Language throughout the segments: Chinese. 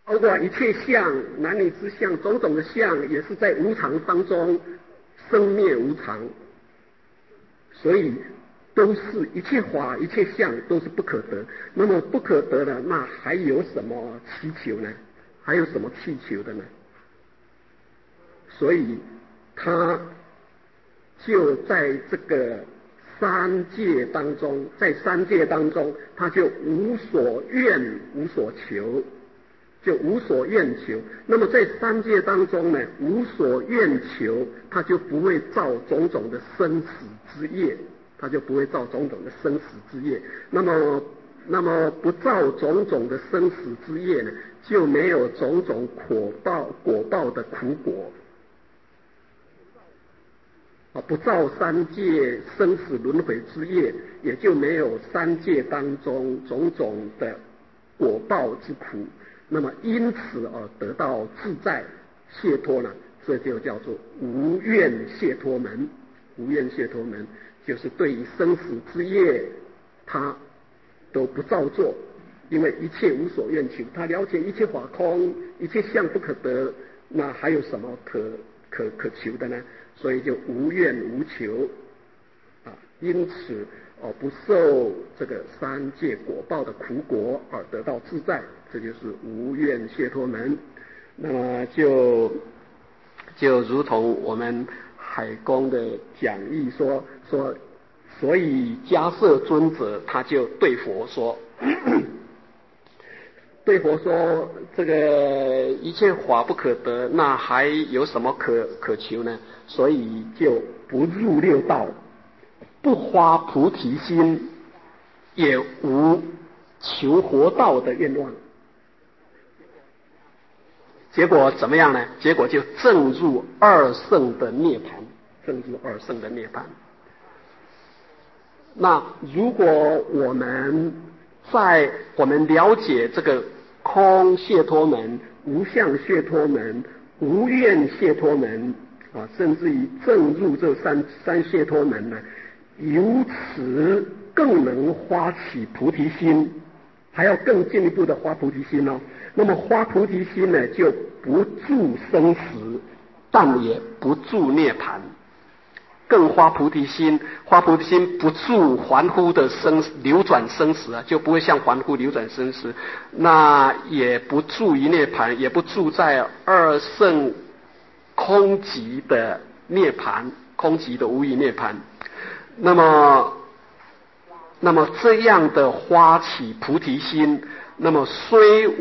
包括一切相，男女之相，种种的相，也是在无常当中生灭无常，所以都是一切法、一切相都是不可得。那么不可得的，那还有什么祈求呢？还有什么祈求的呢？所以他就在这个三界当中，他就无所愿无所求，就无所愿求。那么在三界当中呢，无所愿求，他就不会造种种的生死之业，那么不造种种的生死之业呢，就没有种种果报的苦果。不造三界生死轮回之业，也就没有三界当中种种的果报之苦。那么因此而得到自在解脱呢，这就叫做无愿解脱门。无愿解脱门就是对于生死之业他都不造作，因为一切无所愿求，他了解一切法空，一切相不可得，那还有什么可求的呢？所以就无愿无求因此不受这个三界果报的苦果而得到自在，这就是无愿解脱门。那么就如同我们海公的讲义说，所以迦摄尊者他就对佛说这个一切法不可得，那还有什么可求呢？所以就不入六道，不发菩提心，也无求活道的愿望。结果怎么样呢？结果就证入二圣的涅槃。那如果我们了解这个空解脱门、无相解脱门、无愿解脱门甚至于证入这三解脱门呢，由此更能发起菩提心，还要更进一步的发菩提心哦。那么发菩提心呢，就不住生死，但也不住涅槃。更发菩提心不住凡夫的流转生死就不会像凡夫流转生死，那也不住于涅槃，也不住在二圣空寂的涅槃，空寂的无余涅槃。那么这样的发起菩提心，那么虽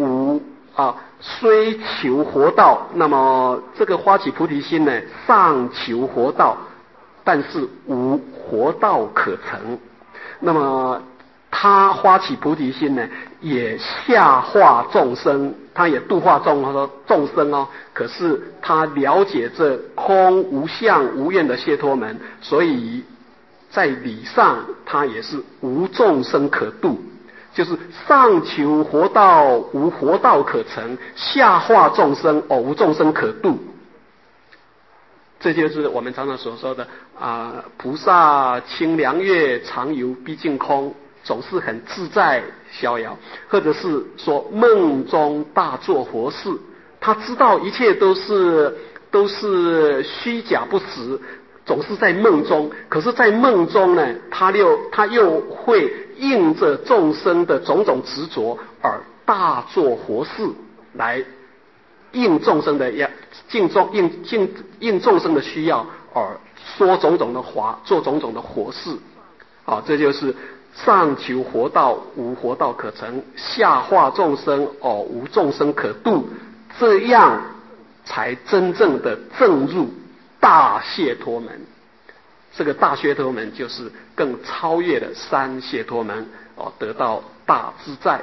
求活道，那么这个发起菩提心呢，上求活道，但是无活道可成。那么他发起菩提心呢，也下化众生，他也度化众生可是他了解这空无相无愿的解脱门，所以在理上他也是无众生可度，就是上求活道无活道可成，下化众生无众生可度。这就是我们常常所说的菩萨清凉月，常游毕竟空，总是很自在逍遥。或者是说梦中大作佛事，他知道一切都是虚假不实，总是在梦中。可是在梦中呢，他又会应着众生的种种执着而大作佛事，来应众生的应众生的需要而说种种的法，做种种的活事这就是上求活道无活道可成，下化众生无众生可度，这样才真正的证入大解脱门。这个大解脱门就是更超越了三解脱门得到大自在。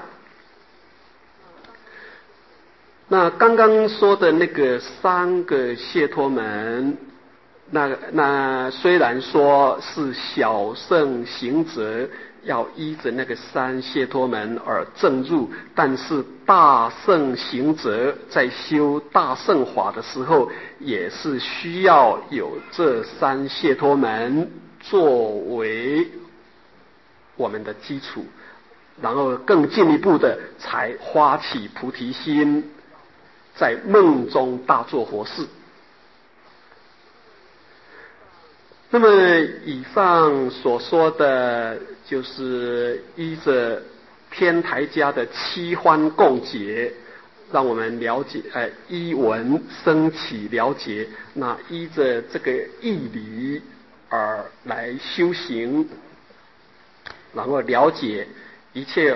那刚刚说的那个三个解脱门，那虽然说是小乘行者要依着那个三解脱门而证入，但是大乘行者在修大乘法的时候，也是需要有这三解脱门作为我们的基础，然后更进一步的才发起菩提心， 在梦中大做佛事。那么以上所说的就是依着天台家的七欢共结，让我们了解依文生起了解，那依着这个义理而来修行，然后了解一切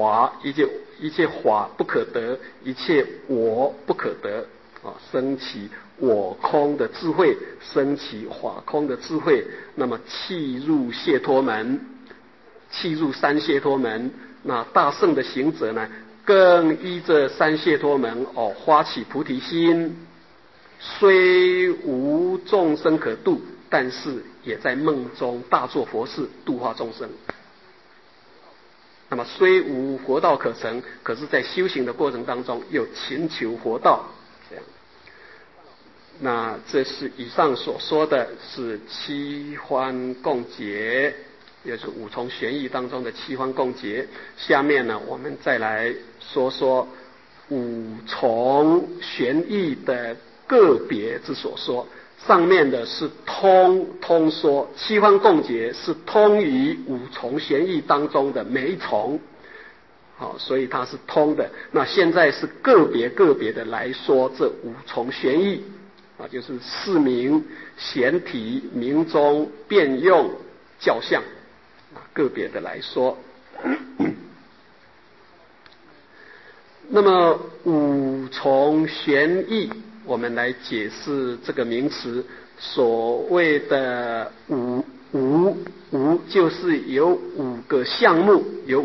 法不可得，一切我不可得升起我空的智慧，升起法空的智慧，那么契入解脱门，契入三解脱门。那大圣的行者呢，更依着三解脱门发起菩提心，虽无众生可度，但是也在梦中大做佛事，度化众生。那么虽无佛道可成，可是在修行的过程当中又勤求佛道，这样。那这是以上所说的是七欢共结，也就是五重玄义当中的七欢共结。下面呢，我们再来说说五重玄义的个别之所说。上面的是通说，七欢共结是通于五重玄义当中的每一重，所以它是通的。那现在是个别的来说这五重玄义就是四明、显体、明宗、变用、教相，个别的来说。那么五重玄义，我们来解释这个名词。所谓的五就是有五个项目，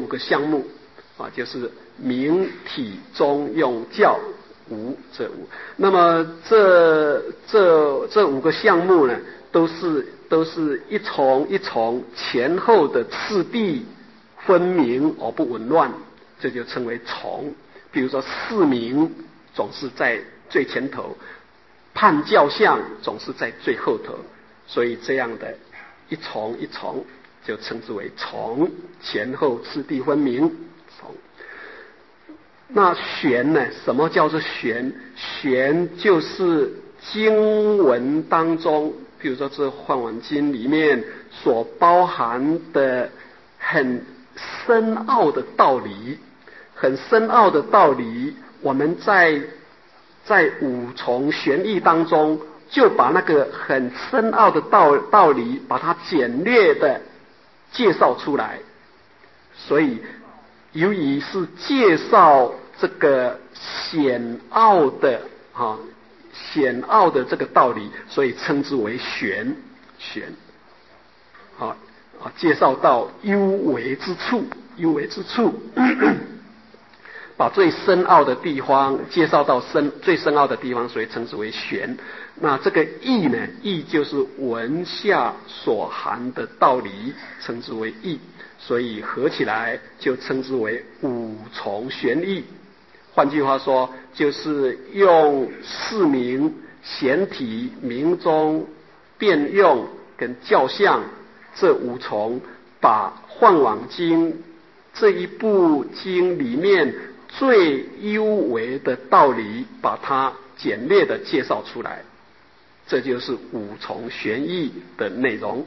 就是明、体、中、用、教这五。那么这五个项目呢，都是一重一重前后的次第分明而不紊乱，这就称为重。比如说四明总是在最前头，判教相总是在最后头，所以这样的一重一重就称之为重，前后次第分明重。那玄呢？什么叫做玄？玄就是经文当中，比如说这《梵网经》里面所包含的很深奥的道理，我们在五重玄义当中，就把那个很深奥的道理，把它简略的介绍出来。所以，由于是介绍这个显奥的这个道理，所以称之为玄。介绍到幽微之处，把最深奥的地方介绍到最深奥的地方，所以称之为玄。那这个义呢？义就是文下所含的道理，称之为义，所以合起来就称之为五重玄义。换句话说，就是用四明、显体、明宗、变用跟教相这五重，把《梵网经》这一部经里面最幽微的道理，把它简略的介绍出来，这就是五重玄义的内容。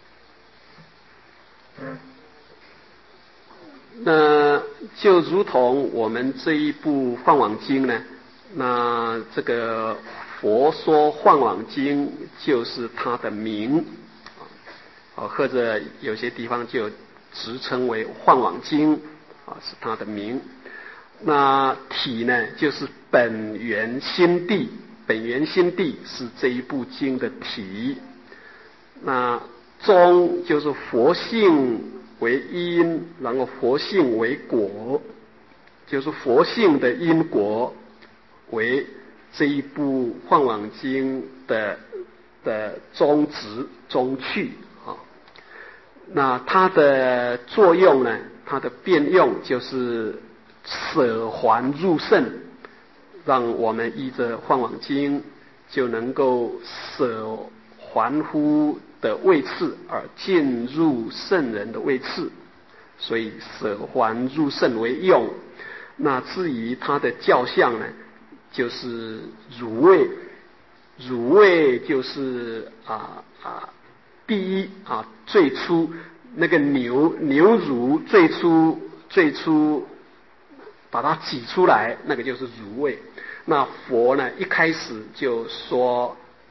那就如同我们这一部《梵网经》呢，那这个佛说《梵网经》就是它的名，或者有些地方就直称为《梵网经》是它的名。那体呢，就是本源心地，是这一部经的体。那宗就是佛性为因，然后佛性为果，就是佛性的因果为这一部《梵网经》的宗旨宗趣那它的作用呢，它的变用就是舍还入圣，让我们依着《梵网经》就能够舍还乎的位次而进入圣人的位次，所以舍还入圣为用。那至于他的教相呢， 就是乳味，乳味就是第一最初那个牛乳最初把它挤出来，那个就是乳味。那佛呢一开始就说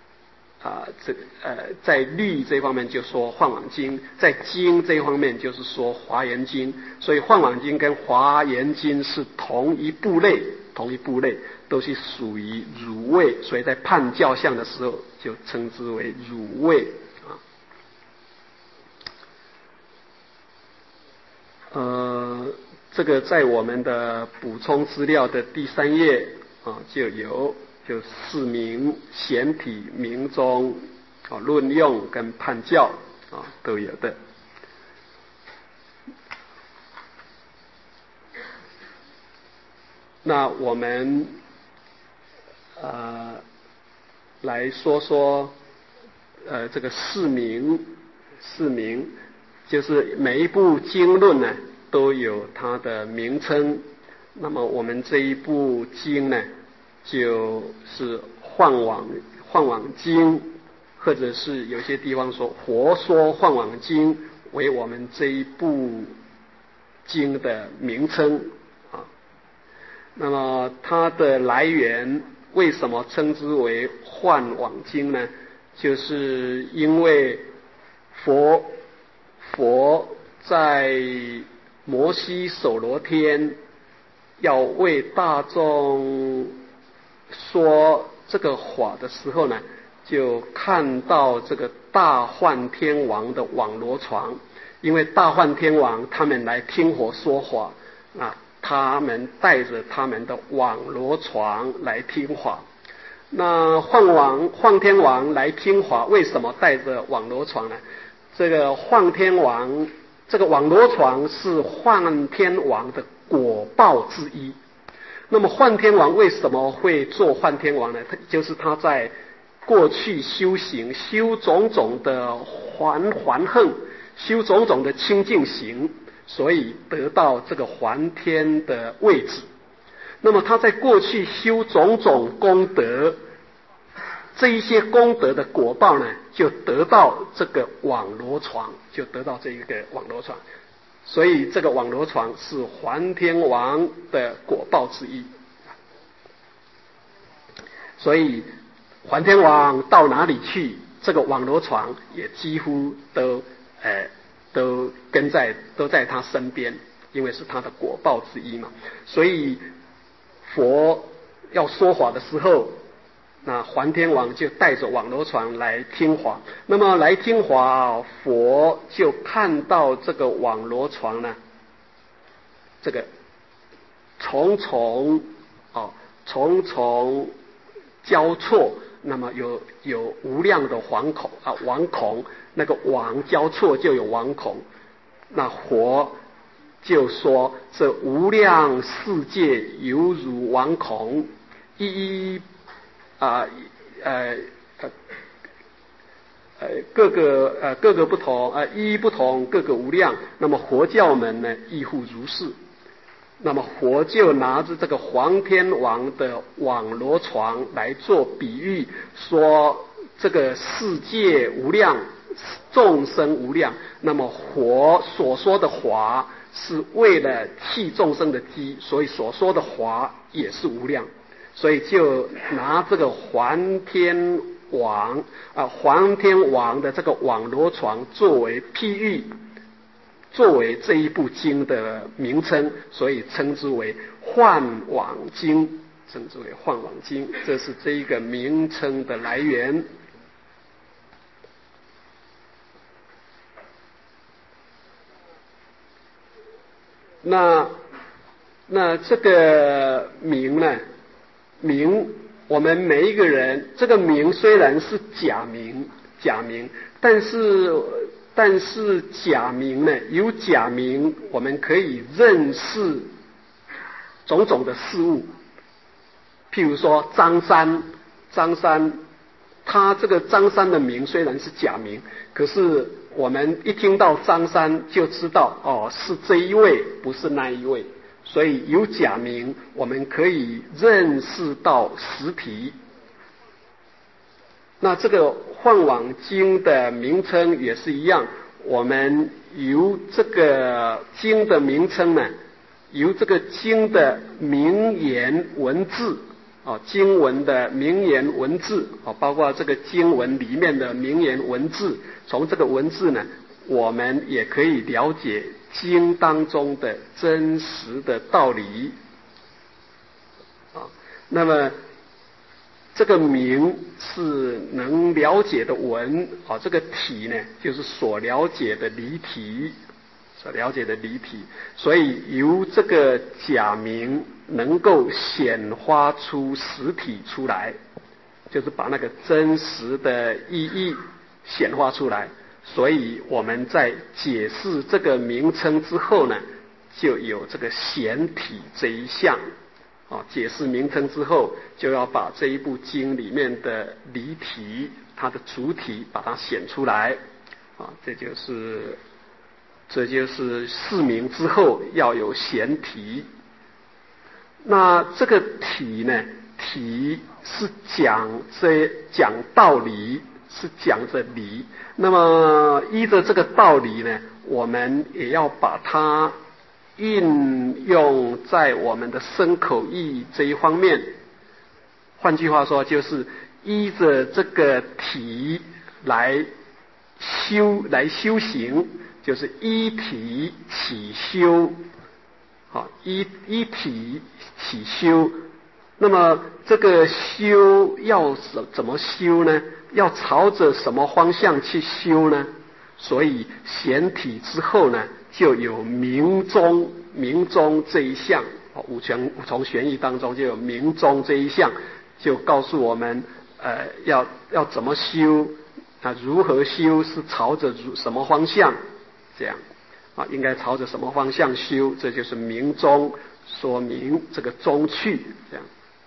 在律这方面就说《梵网经》，在经这方面就是说《华严经》，所以《梵网经》跟《华严经》是同一部类，都是属于乳味，所以在判教相的时候就称之为乳味这个在我们的补充资料的第3页就有，就释名、显体、明宗论用跟判教都有的。那我们来说说这个释名就是每一部经论呢都有它的名称。那么我们这一部经呢，就是梵网经，或者是有些地方说佛说梵网经，为我们这一部经的名称那么它的来源为什么称之为梵网经呢？就是因为佛在摩西首罗天要为大众说这个法的时候呢，就看到这个大梵天王的网罗床，因为大梵天王他们来听佛说法他们带着他们的网罗床来听法。那梵天王来听法，为什么带着网罗床呢？这个梵天王这个网罗床是梵天王的果报之一。那么梵天王为什么会做梵天王呢？就是他在过去修行，修种种的还恨，修种种的清净行，所以得到这个还天的位置。那么他在过去修种种功德，这一些功德的果报呢，就得到这个网罗床，所以这个网罗床是还天王的果报之一。所以还天王到哪里去，这个网罗床也几乎都在他身边，因为是他的果报之一嘛。所以佛要说法的时候，那还天王就带着网罗床来听法。那么来听法，佛就看到这个网罗床呢，这个重重交错，那么有无量的惶恐，那个网交错就有惶恐。那佛就说这无量世界犹如惶恐，各个不同一不同，各个无量。那么佛教门呢亦复如是。那么佛就拿着这个还天王的网罗床来做比喻，说这个世界无量，众生无量。那么佛所说的法是为了弃众生的机，所以所说的法也是无量。所以就拿这个还天王的这个网罗床作为譬喻，作为这一部经的名称，所以称之为梵网经，这是这一个名称的来源。那这个名呢？我们每一个人，这个名虽然是假名，但是假名呢，有假名我们可以认识种种的事物。譬如说张三，他这个张三的名虽然是假名，可是我们一听到张三就知道是这一位，不是那一位。 所以有假名，我们可以认识到实体。那这个换网经的名称也是一样，我们由这个经的名称呢，由这个经的名言文字经文的名言文字包括这个经文里面的名言文字，从这个文字呢，我们也可以了解经当中的真实的道理那么这个名是能了解的文这个体呢，就是所了解的离体，所以由这个假名能够显发出实体出来，就是把那个真实的意义显化出来。所以我们在解释这个名称之后呢，就有这个显体这一项解释名称之后，就要把这一部经里面的离体，它的主体把它显出来这就是释名之后要有显体。那这个体呢，体是讲道理，是讲着理。那么依着这个道理呢，我们也要把它运用在我们的身口意这一方面。换句话说，就是依着这个体来修行，就是依体起修依体起修。那么这个修要怎么修呢？要朝着什么方向去修呢？所以显体之后呢，就有明宗这一项五重玄义当中就有明宗这一项，就告诉我们要怎么修如何修，是朝着什么方向这样应该朝着什么方向修，这就是明宗，说明这个宗趣这样。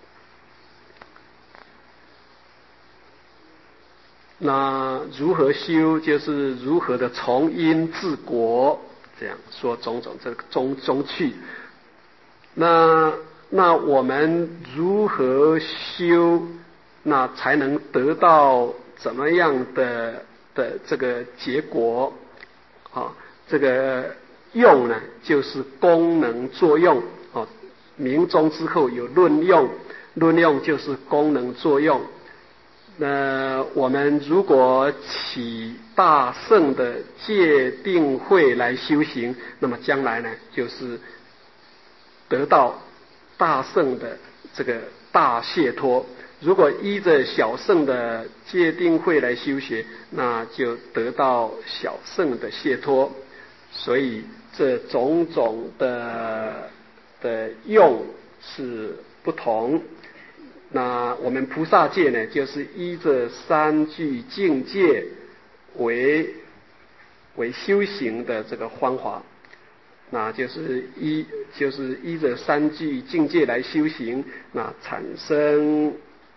那如何修，就是如何的从因治果，这样说种种这个宗趣。那我们如何修，那才能得到怎么样的这个结果这个用呢，就是功能作用明宗之后有论用就是功能作用。那我们如果起大圣的戒定慧来修行，那么将来呢，就是得到大圣的这个大解脱。如果依着小圣的戒定慧来修学，那就得到小圣的解脱。所以这种种的用是不同。那我们菩萨戒呢，就是依着三具境界为修行的这个方法，那就是依着三具境界来修行，那产生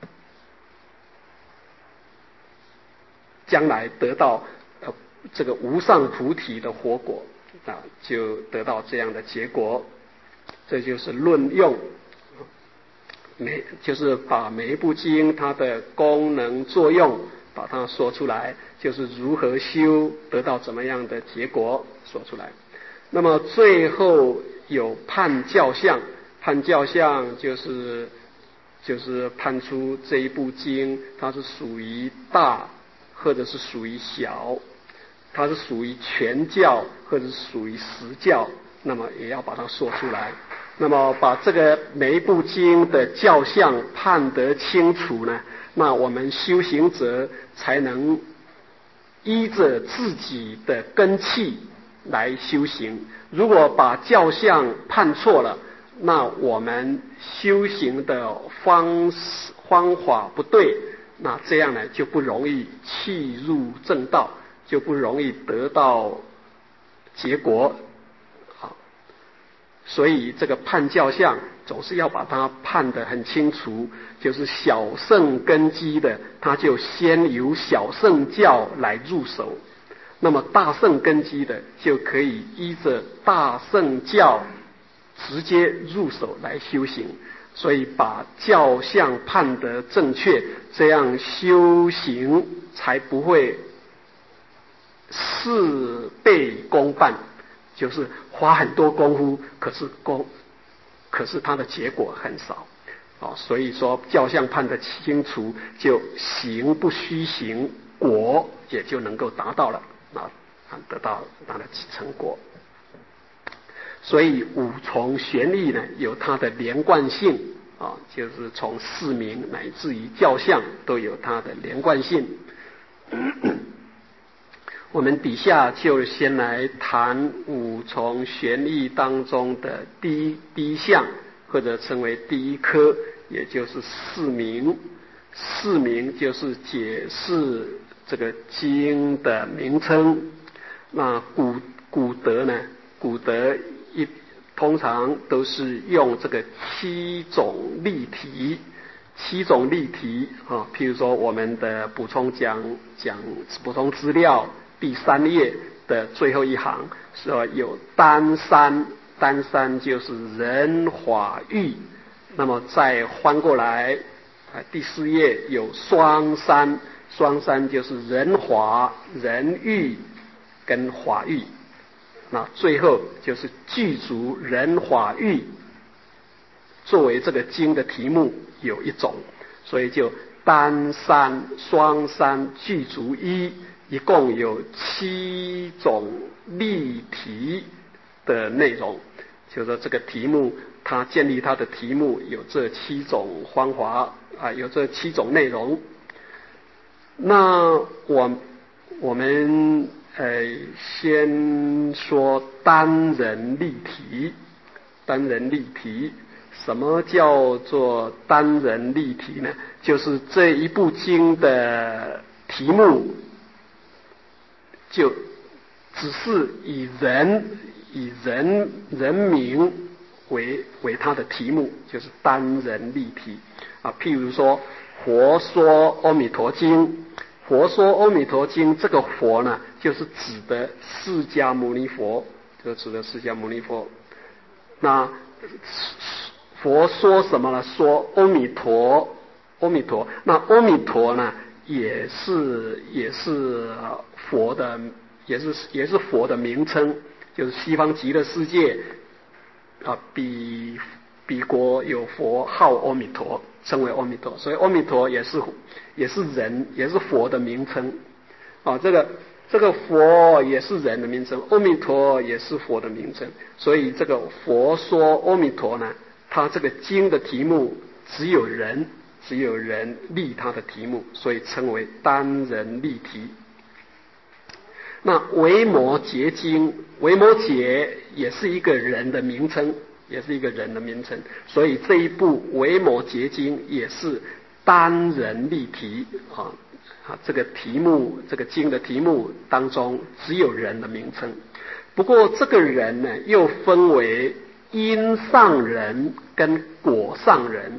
将来得到这个无上菩提的活果就得到这样的结果。这就是论用。就是把每一部经它的功能作用把它说出来，就是如何修得到怎么样的结果说出来。那么最后有判教相就是判出这一部经它是属于大或者是属于小，它是属于全教或者是属于实教，那么也要把它说出来。那么把这个每一部经的教相判得清楚呢，那我们修行者才能依着自己的根器来修行。如果把教相判错了，那我们修行的方法不对，那这样呢就不容易契入正道，就不容易得到结果。所以这个判教相总是要把它判得很清楚，就是小圣根基的，他就先由小圣教来入手，那么大圣根基的就可以依着大圣教直接入手来修行，所以把教相判得正确，这样修行才不会事倍功半，就是花很多功夫，可是它的结果很少。所以说教相判得清楚，就行不虚行，果也就能够达到了，得到它的成果。所以五重玄义呢，有它的连贯性就是从释名乃至于教相都有它的连贯性。我们底下就先来谈五重玄义当中的第一项，或者称为第一科，也就是释名。释名就是解释这个经的名称。那古德呢？古德通常都是用这个七种例题譬如说我们的补充资料第3页的最后一行说有单三就是人法欲，那么再翻过来第4页有双三就是人法、人欲跟法欲，那最后就是具足人法欲作为这个经的题目有一种，所以就单三、双三、具足一，一共有7种例题的内容。就是说这个题目，它建立它的题目有这7种方法有这7种内容。那我们先说单人例题。什么叫做单人例题呢？就是这一部经的题目就只是以人名为它的题目，就是单人例题譬如说佛说阿弥陀经，这个佛呢，就是指的释迦牟尼佛，那佛说什么呢？说阿弥陀。那阿弥陀呢，也是佛的，也是佛的名称，就是西方极乐世界彼国有佛号阿弥陀，称为阿弥陀，所以阿弥陀也是佛的名称这个佛也是人的名称，阿弥陀也是佛的名称，所以这个佛说阿弥陀呢，他这个经的题目只有人立他的题目，所以称为单人例题。那维摩诘经，维摩诘也是一个人的名称，所以这一部维摩诘经也是单人例题这个经的题目当中只有人的名称。不过这个人呢，又分为因上人跟果上人。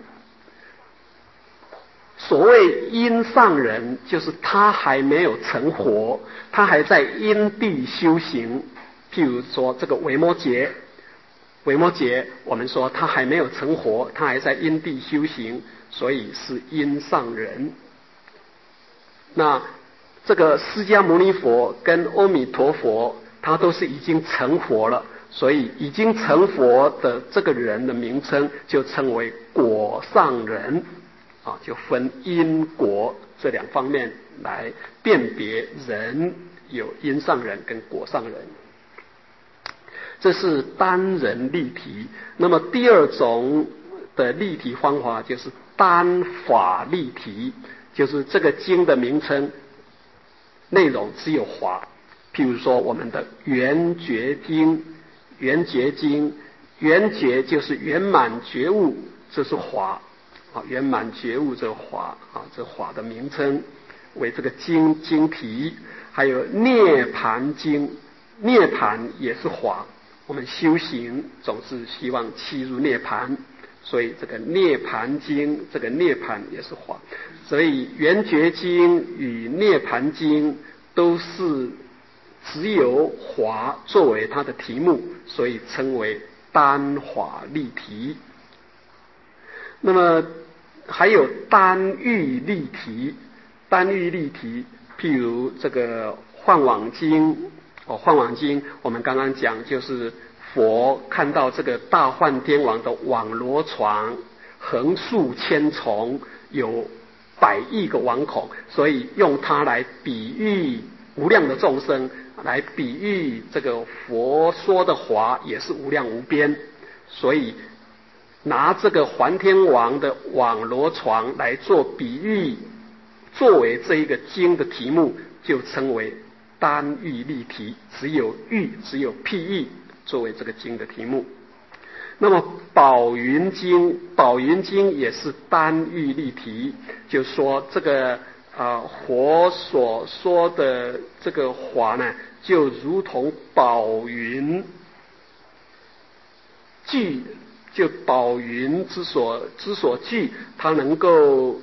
所谓因上人，就是他还没有成佛，他还在因地修行。譬如说这个维摩诘，我们说他还没有成佛，他还在因地修行，所以是因上人。那这个释迦牟尼佛跟阿弥陀佛，他都是已经成佛了，所以已经成佛的这个人的名称就称为果上人就分因果这2方面来辨别人，有因上人跟果上人。这是单人例题。那么第2种的例题方法就是单法例题，就是这个经的名称内容只有法。譬如说我们的圆觉经，圆觉就是圆满觉悟，这是法圆满觉悟这个法这法的名称为这个经题。还有涅盘经，涅盘也是法，我们修行总是希望契入涅盘，所以这个涅盘经，这个涅盘也是法。所以圆觉经与涅盘经都是只有法作为它的题目，所以称为单法立题。那么还有单欲立题，单欲立题，譬如这个幻网经，幻网经我们刚刚讲，就是佛看到这个大梵天王的网罗床横竖千重，有100亿个网孔，所以用它来比喻无量的众生，来比喻这个佛说的法也是无量无边，所以拿这个梵天王的网罗床来做比喻，作为这一个经的题目，就称为单喻立题，只有譬喻作为这个经的题目。那么宝云经也是单喻立题，就说这个佛所说的这个法呢，就如同宝云聚，就宝云之所聚，它能够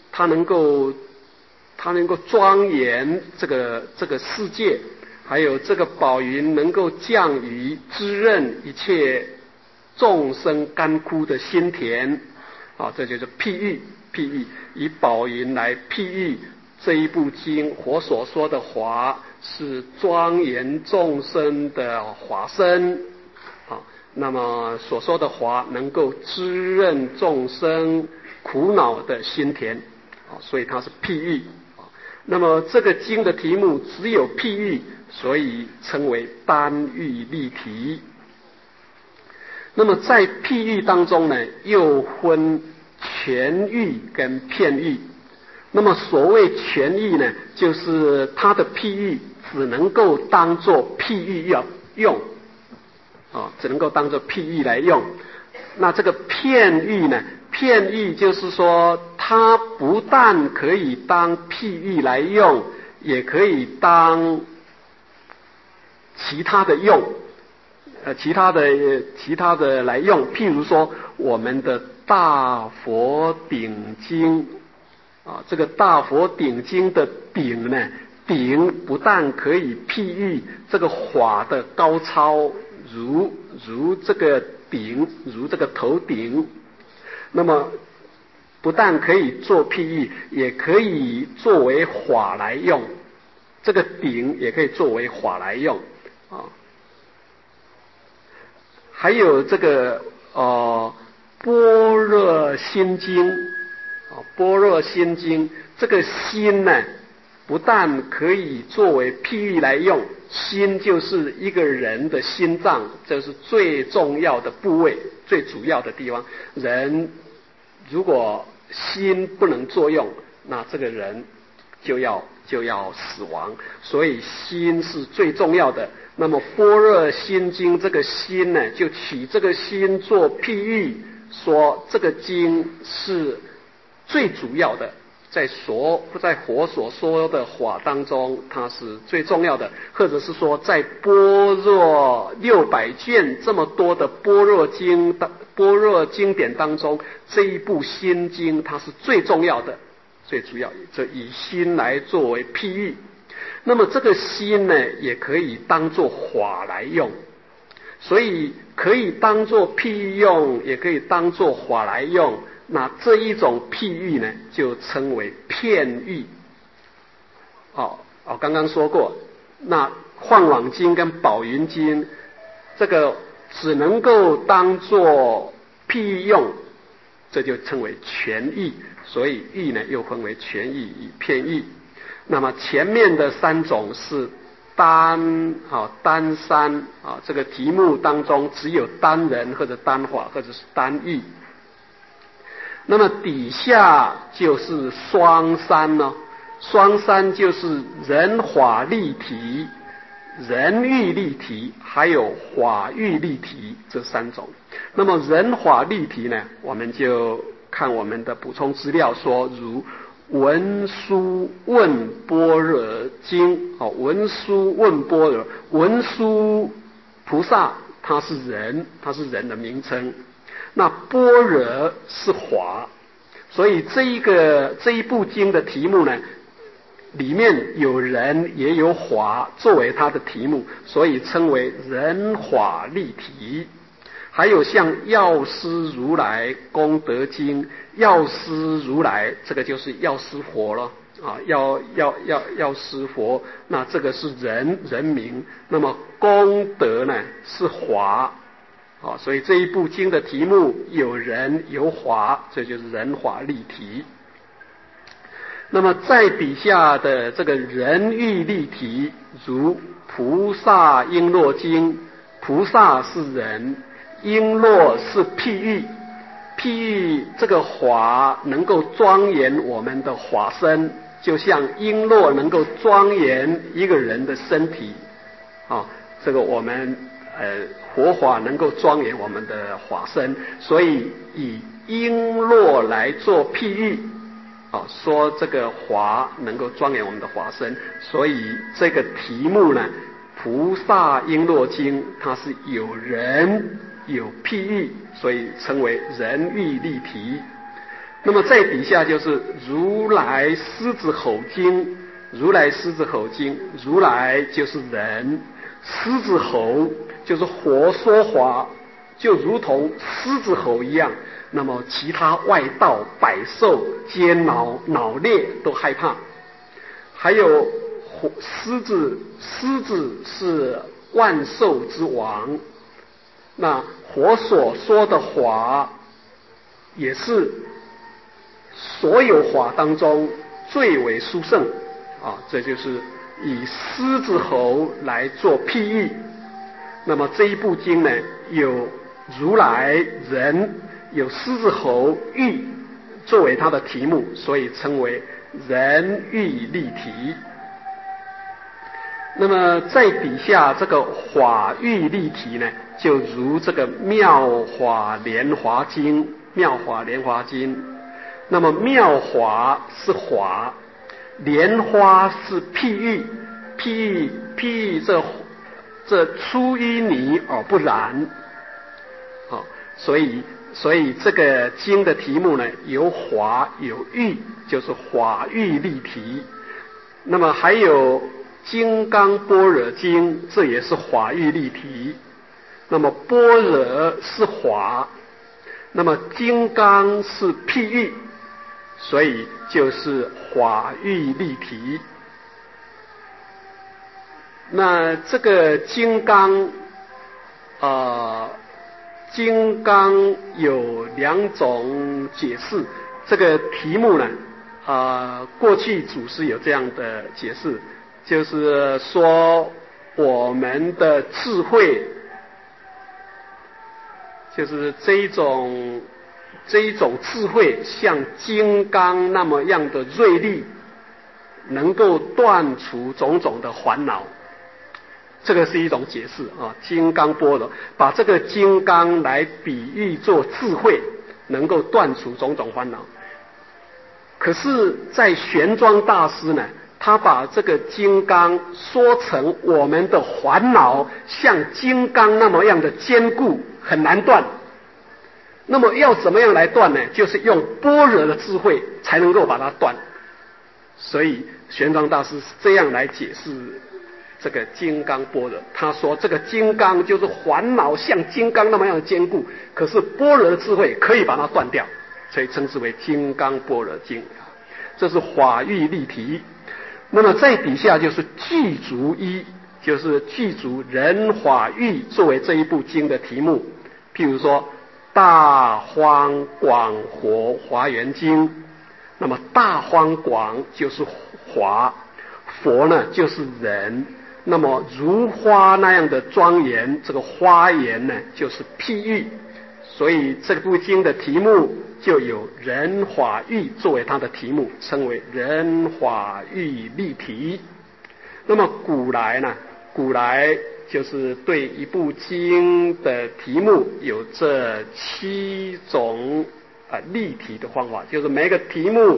庄严这个世界，还有这个宝云能够降雨滋润一切众生干枯的心田，这就是譬喻，以宝云来譬喻这一部经，佛所说的法是庄严众生的法身，那么所说的法能够滋润众生苦恼的心田，所以它是譬喻。那么这个经的题目只有譬喻，所以称为单喻立题。那么在譬喻当中呢，又分全喻跟片喻。那么所谓全喻呢，就是它的譬喻只能够当作譬喻要用，只能够当作譬喻来用。那这个片喻呢，片喻就是说它不但可以当譬喻来用，也可以当其他的用，其他的来用。譬如说我们的大佛顶经，这个大佛顶经的顶呢，顶不但可以譬喻这个法的高超，如这个顶，如这个头顶，那么不但可以做譬喻，也可以作为法来用，这个顶也可以作为法来用还有这个般若心经，般若心经这个心呢，不但可以作为譬喻来用，心就是一个人的心脏，这是最重要的部位，最主要的地方。人如果心不能作用，那这个人就要死亡，所以心是最重要的。那么般若心经这个心呢，就取这个心做譬喻，说这个经是最主要的，在佛所说的法当中，它是最重要的，或者是说在般若600卷这么多的般若经典当中，这一部心经它是最重要的，最主要，这以心来作为譬喻。那么这个心呢，也可以当作法来用，所以可以当作譬喻用，也可以当作法来用。那这一种譬喻呢，就称为片喻。刚刚说过，那幻网经跟宝云经，这个只能够当作譬喻用，这就称为全喻。所以喻呢，又分为全喻与片喻。那么前面的3种是单三这个题目当中只有单人或者单法或者是单喻。那么底下就是双三呢，双三就是人法立题、人喻立题，还有法喻立题这3种。那么人法立题呢，我们就看我们的补充资料说，如文殊问般若经，文殊问般若，文殊菩萨他是人的名称，那般若是法，所以这一部经的题目呢，里面有人也有法作为它的题目，所以称为人法立题。 还有像药师如来功德经，药师如来这个就是药师佛了啊，药师佛，那这个是人名，那么功德呢是华啊，所以这一部经的题目有人有华，这就是人华立体。那么在底下的这个人欲立体，如菩萨璎珞经，菩萨是人，璎珞是譬喻，譬喻这个华能够庄严我们的华身，就像璎珞能够庄严一个人的身体啊，这个我们佛法能够庄严我们的华身，所以以璎珞来做譬喻啊，说这个华能够庄严我们的华身，所以这个题目呢，菩萨璎珞经，它是有人有譬喻，所以称为人喻立题。那么在底下就是如来狮子吼经，如来狮子吼经，如来就是人，狮子吼就是活说法，就如同狮子吼一样，那么其他外道百兽皆脑裂都害怕。还有狮子是万兽之王，那佛所说的法也是所有法当中最为殊胜啊，这就是以狮子吼来做譬喻。那么这一部经呢，有如来人，有狮子吼喻作为它的题目，所以称为人喻立体。那么在底下这个法喻立体呢，就如这个妙法莲华经，妙法莲华经。那么妙法是法，莲花是譬喻，譬喻这出淤泥而不染，好，所以这个经的题目呢，有法有喻，就是法喻立体。那么还有金刚般若经，这也是法喻立体。那么般若是法，那么金刚是譬喻，所以就是法喻立体。那这个金刚有两种解释。这个题目呢，过去祖师有这样的解释，就是说我们的智慧，就是这一种智慧像金刚那么样的锐利，能够断除种种的烦恼。这个是一种解释啊，金刚般若，把这个金刚来比喻作智慧，能够断除种种烦恼。可是在玄奘大师呢，他把这个金刚说成我们的烦恼像金刚那么样的坚固，很难断。那么要怎么样来断呢？就是用般若的智慧才能够把它断。所以玄奘大师是这样来解释这个金刚般若，他说这个金刚就是烦恼像金刚那么样的坚固，可是般若的智慧可以把它断掉，所以称之为金刚般若经。这是法喻立体。那么在底下就是具足一，就是具足人法喻作为这一部经的题目。譬如说大方广佛华严经，那么大方广就是华，佛呢就是人，那么如花那样的庄严，这个花颜呢就是譬喻，所以这部经的题目就有人法喻作为它的题目，称为人法喻立体。那么古来就是对一部经的题目有这7种立体的方法，就是每个题目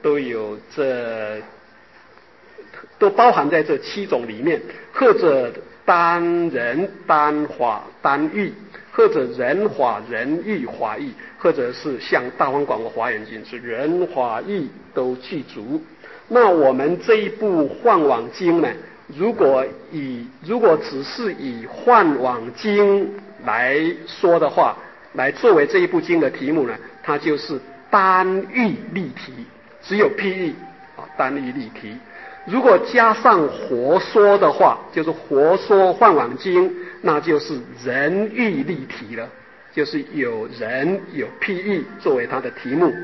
都包含在这7种里面，或者单人单法单喻，或者人法人喻法喻，或者是像大方广佛华严经是人法喻都具足。那我们这一部《幻网经》呢， 如果只是以换网经来说的话，来作为这一部经的题目呢，它就是单喻例题，只有譬喻啊，单喻例题。如果加上活说的话，就是活说换网经，那就是人喻例题了，就是有人有譬喻作为它的题目。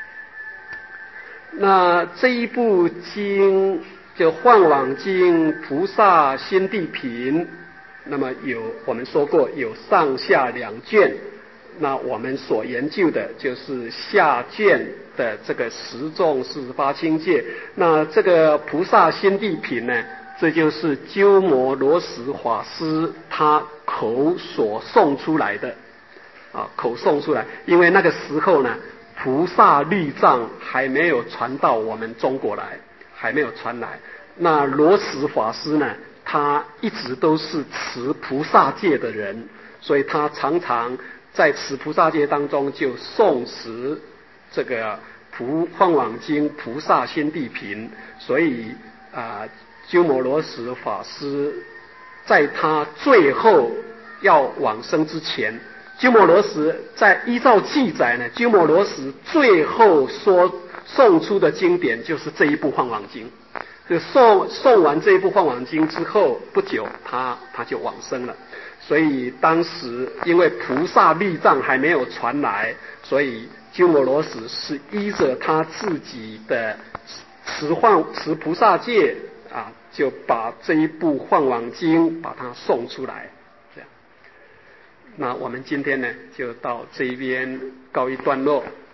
那这一部经就换网经菩萨心地品，那么我们说过有上下两卷，那我们所研究的就是下卷的这个十众48清戒。那这个菩萨心地品呢，这就是鸠摩罗什法师他口所诵出来的啊，口诵出来，因为那个时候呢，菩萨律藏还没有传到我们中国来，还没有传来。那罗什法师呢，他一直都是持菩萨戒的人，所以他常常在持菩萨戒当中就诵持这个换网经菩萨心地品。所以鸠摩罗什法师在他最后要往生之前，鸠摩罗什依照记载呢，鸠摩罗什最后诵出的经典就是这一部换网经。就诵完这一部换网经之后不久，他就往生了。所以当时因为菩萨律藏还没有传来，所以鸠摩罗什是依着他自己的持菩萨戒啊，就把这一部换网经把它诵出来。这样，那我们今天呢就到这一边告一段落。